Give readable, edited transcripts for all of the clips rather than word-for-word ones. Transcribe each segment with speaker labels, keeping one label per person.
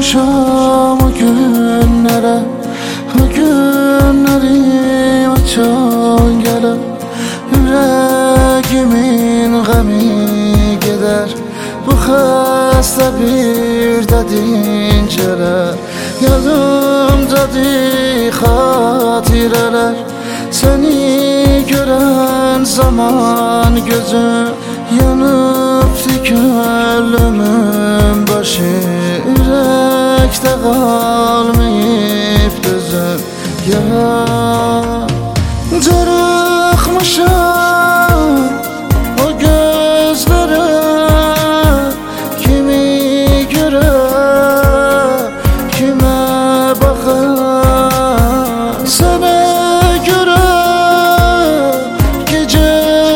Speaker 1: Darıxmışam o günlərə, o günlərim açan gələr. Ürəgimin qəmi gedər, bu xəstə bir də dincələr. Yadımdadır xatirələr, səni görən zaman gözüm yanıbdı könlümün başı. Ürəkdə qalmayıb dözüm ya. Darıxmışam o gözlərə, kimi görər, kimə baxar. Sənə görə gecə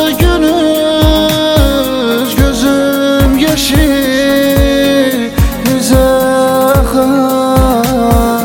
Speaker 1: gündüz gözüm yeşil üzə axar.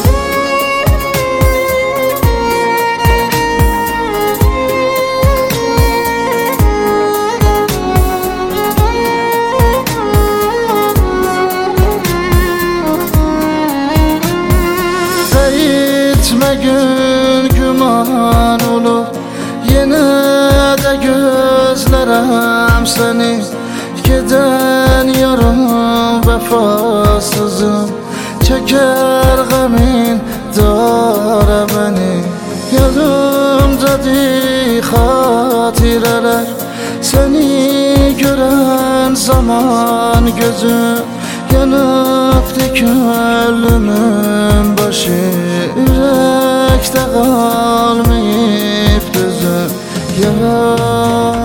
Speaker 1: Etmə gün güman olur, yenə də gözlərəm səni. Gedən yarım vəfasızım, çəkər qəmin dara məni. Yadımdadır xatirələr, səni görən zaman gözüm yanıbdı könlümün başı. Ürəkdə qalmayıb dözüm ya.